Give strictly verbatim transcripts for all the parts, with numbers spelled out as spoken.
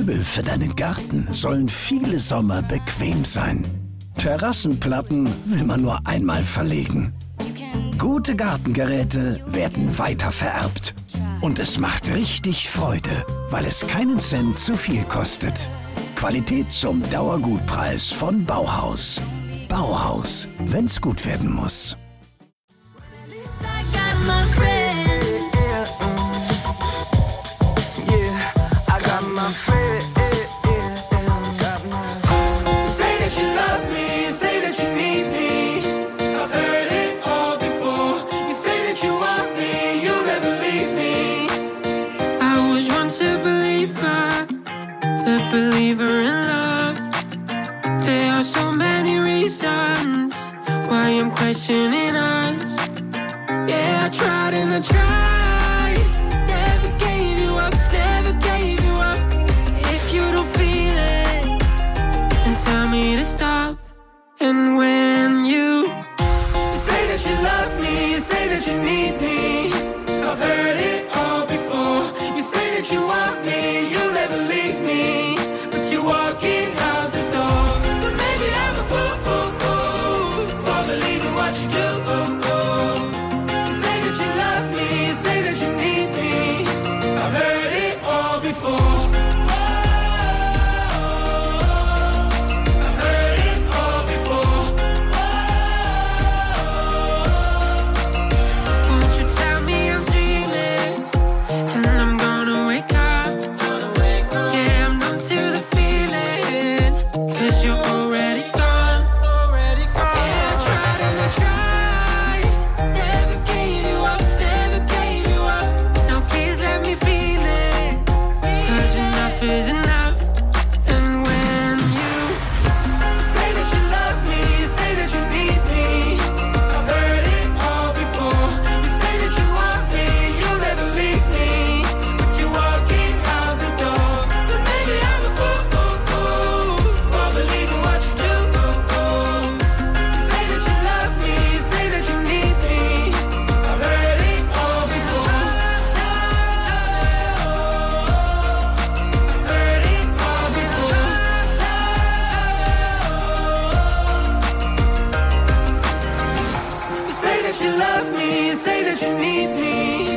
Möbel für deinen Garten sollen viele Sommer bequem sein. Terrassenplatten will man nur einmal verlegen. Gute Gartengeräte werden weiter vererbt. Und es macht richtig Freude, weil es keinen Cent zu viel kostet. Qualität zum Dauergutpreis von Bauhaus. Bauhaus, wenn's gut werden muss. Believer in love. There are so many reasons why I'm questioning us. Yeah, I tried and I tried. Never gave you up, never gave you up. If you don't feel it, then tell me to stop. And when you say that you love me, you say that you need me, I've heard it all before. You say that you want me and you'll never leave me, you're walking out the door. So maybe I'm a fool for believing what you do. You say that you love me, you say that you need me, I've heard it all before. I've heard it all before. Won't you tell me I'm dreaming and I'm gonna wake up? Yeah, I'm numb to the cause you're already gone, already gone. Yeah, I tried and I tried. Never gave you up, never gave you up. Now please let me feel it, cause enough is enough. And when you say that you love me, you say that you need me, I've heard it all before. You say that you want me and you'll never leave me, but you're walking out the door. So maybe I'm a fool. You love me, you say that you need me.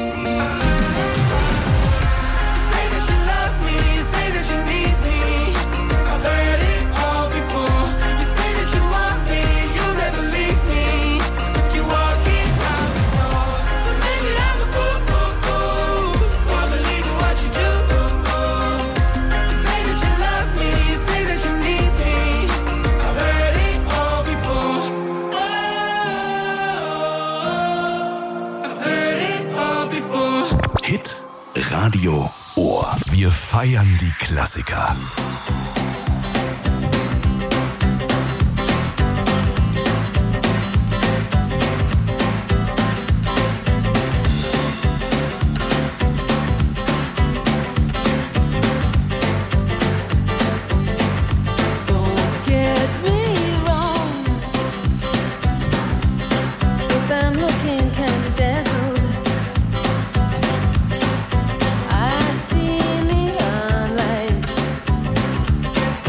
You say that you love me, you say that you need me. I've heard it all before. You say that you want me and you'll never leave me, but you're walking out the door. So maybe I'm a fool for believing what you do. You say that you love me, you say that you need me. I've heard it all before. Hit Radio Ohr. Wir feiern die Klassiker. I see neon lights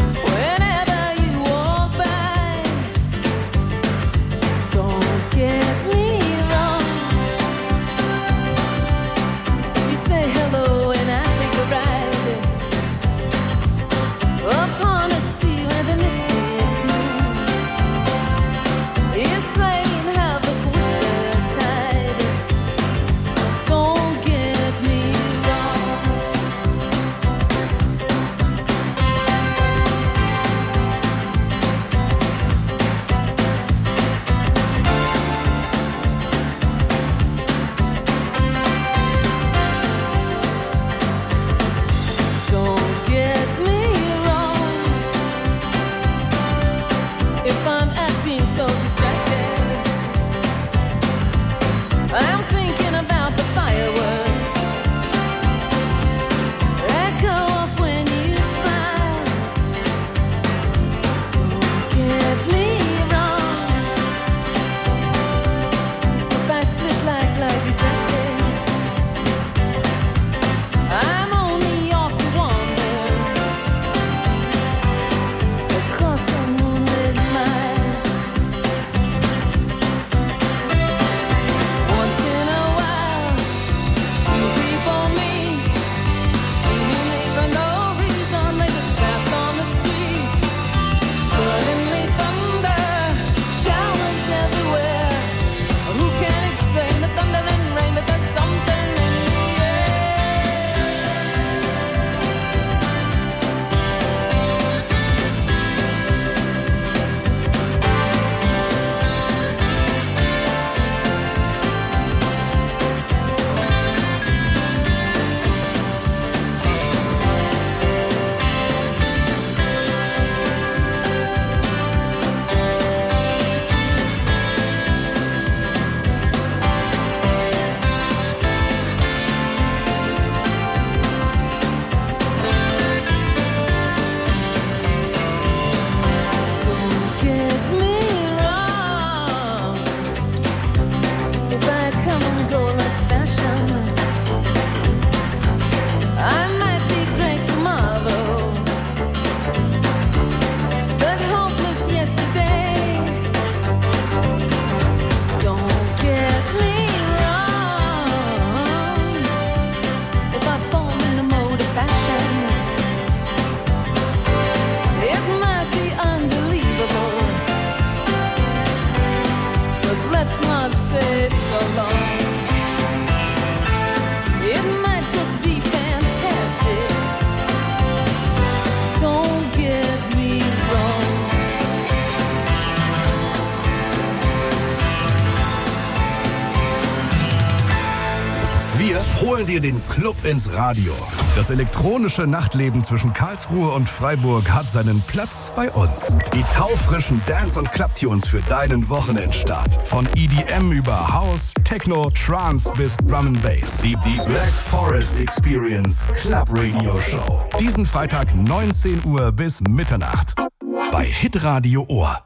holen dir den Club ins Radio. Das elektronische Nachtleben zwischen Karlsruhe und Freiburg hat seinen Platz bei uns. Die taufrischen Dance- und Clubtunes für deinen Wochenendstart. Von E D M über House, Techno, Trance bis Drum and Bass. Die, die Black Forest Experience Club Radio Show. Diesen Freitag neunzehn Uhr bis Mitternacht. Bei Hitradio Ohr.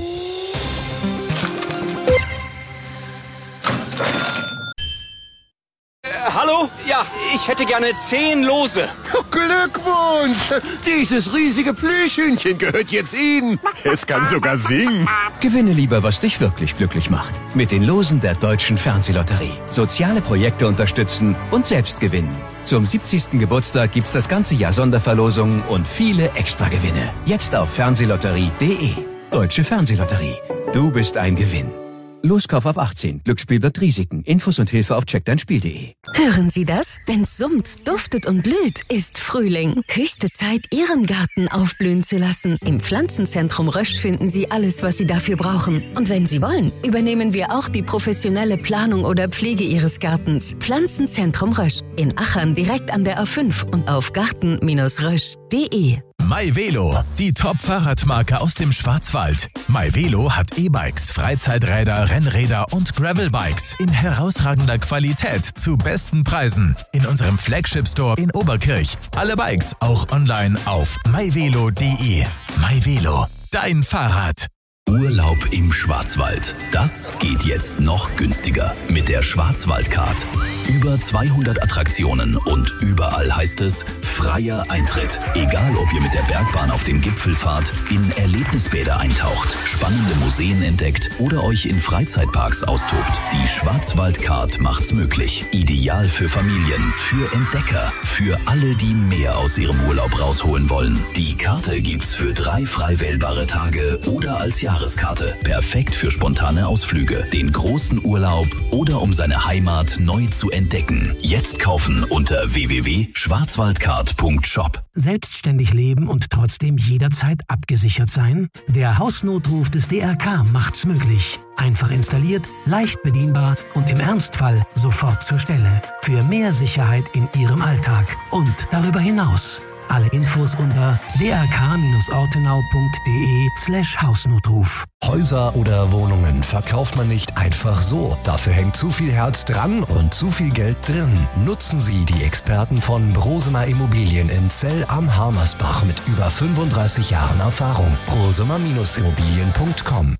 Hallo? Ja, ich hätte gerne zehn Lose. Glückwunsch! Dieses riesige Plüschhühnchen gehört jetzt Ihnen. Es kann sogar singen. Gewinne lieber, was dich wirklich glücklich macht. Mit den Losen der Deutschen Fernsehlotterie. Soziale Projekte unterstützen und selbst gewinnen. Zum siebzigsten Geburtstag gibt's das ganze Jahr Sonderverlosungen und viele Extragewinne. Jetzt auf fernsehlotterie punkt de. Deutsche Fernsehlotterie. Du bist ein Gewinn. Loskauf ab achtzehn. Glücksspiel birgt Risiken. Infos und Hilfe auf check dein spiel punkt de. Hören Sie das? Wenn's summt, duftet und blüht, ist Frühling. Höchste Zeit, Ihren Garten aufblühen zu lassen. Im Pflanzenzentrum Rösch finden Sie alles, was Sie dafür brauchen. Und wenn Sie wollen, übernehmen wir auch die professionelle Planung oder Pflege Ihres Gartens. Pflanzenzentrum Rösch. In Achern direkt an der A fünf und auf garten Bindestrich rösch punkt de. MyVelo, die Top-Fahrradmarke aus dem Schwarzwald. MyVelo hat E-Bikes, Freizeiträder, Rennräder und Gravelbikes in herausragender Qualität zu besten Preisen. In unserem Flagship-Store in Oberkirch. Alle Bikes auch online auf myvelo punkt de. MyVelo, dein Fahrrad. Urlaub im Schwarzwald. Das geht jetzt noch günstiger mit der Schwarzwaldcard. Über zweihundert Attraktionen und überall heißt es freier Eintritt. Egal, ob ihr mit der Bergbahn auf den Gipfel fahrt, in Erlebnisbäder eintaucht, spannende Museen entdeckt oder euch in Freizeitparks austobt. Die Schwarzwaldcard macht's möglich. Ideal für Familien, für Entdecker, für alle, die mehr aus ihrem Urlaub rausholen wollen. Die Karte gibt's für drei frei wählbare Tage oder als Jahreskarte. Perfekt für spontane Ausflüge, den großen Urlaub oder um seine Heimat neu zu entdecken. Jetzt kaufen unter w w w punkt schwarzwaldcard punkt shop. Selbstständig leben und trotzdem jederzeit abgesichert sein? Der Hausnotruf des D R K macht's möglich. Einfach installiert, leicht bedienbar und im Ernstfall sofort zur Stelle. Für mehr Sicherheit in Ihrem Alltag und darüber hinaus. Alle Infos unter drk-ortenau.de slash Hausnotruf. Häuser oder Wohnungen verkauft man nicht einfach so. Dafür hängt zu viel Herz dran und zu viel Geld drin. Nutzen Sie die Experten von Brosemer Immobilien in Zell am Harmersbach mit über fünfunddreißig Jahren Erfahrung. brosemer Immobilien punkt com.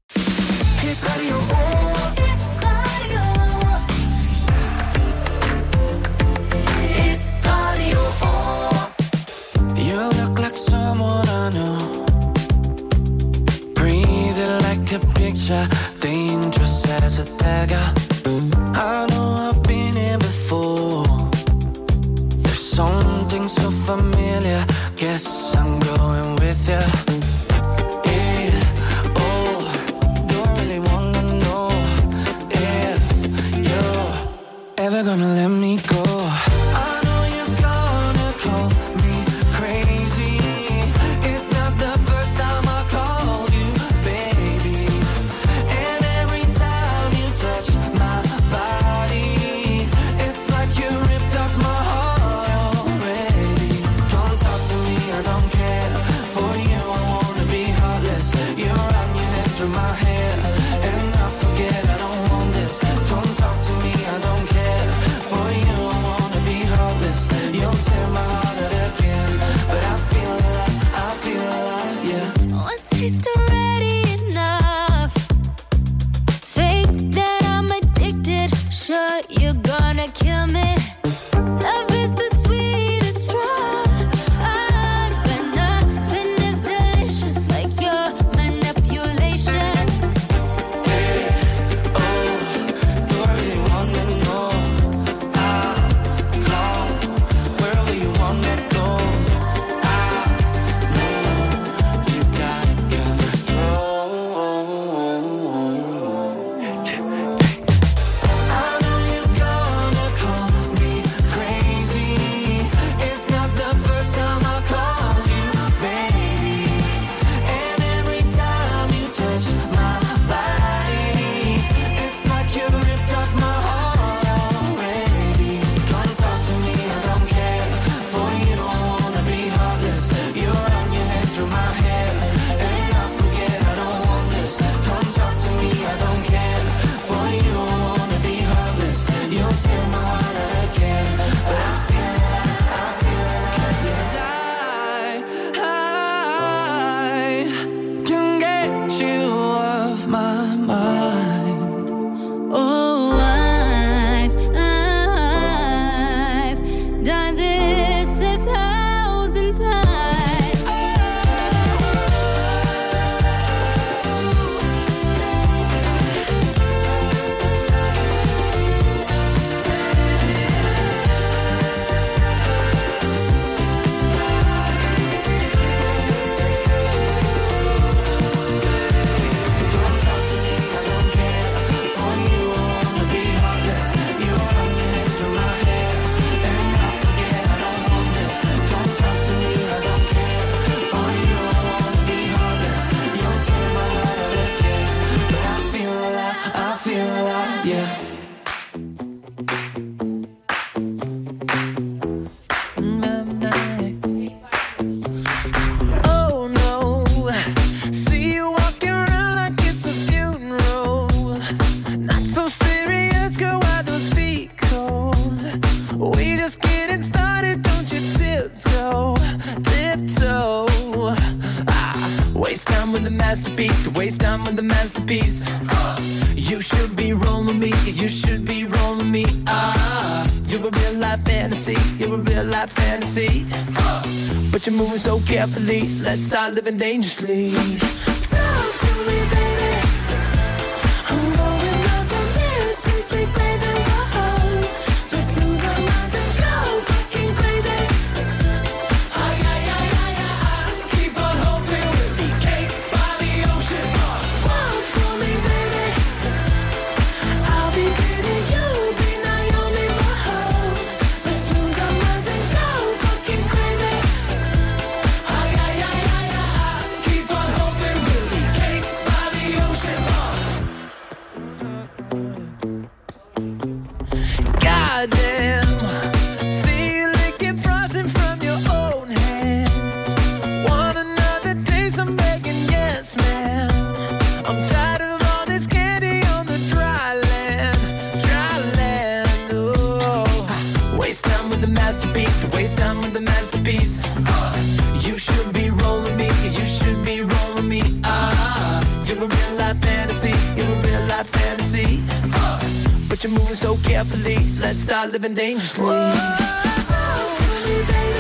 Someone I know, breathing like a picture, dangerous as a dagger. I know I've been here before. There's something so familiar. Guess I'm going with ya. Yeah, oh, don't really wanna know if you're ever gonna let me go. I know you're gonna call me crazy. For you masterpiece, to waste time with the masterpiece. You should be rolling me, you should be rolling me. Ah, you're a real life fantasy, you're a real life fantasy. But you're moving so carefully, let's start living dangerously. Talk to me, baby. I'm going up from here since we played the role. Let's lose our minds and go fucking crazy. Ay, ay, ay, ay, ay, keep on hoping we'll be cake by the ocean. Walk for me, baby. I'll be pretty, you'll be Naomi. Whoa. Let's lose our minds and go fucking crazy. Ay, ay, ay, ay, ay, keep on hoping we'll be cake by the ocean. Goddamn, see you licking frosting from your own hands. Want another taste? I'm begging, yes, ma'am. I'm tired of all this candy on the dry land, dry land. Oh, waste time with the masterpiece, to waste time with the masterpiece. Uh, you should be rolling me, you should be rolling me. Ah, you're a real life fantasy, you're a real life fantasy. Uh, but you're moving so carefully, let's start living dangerously. Whoa, talk to me, baby.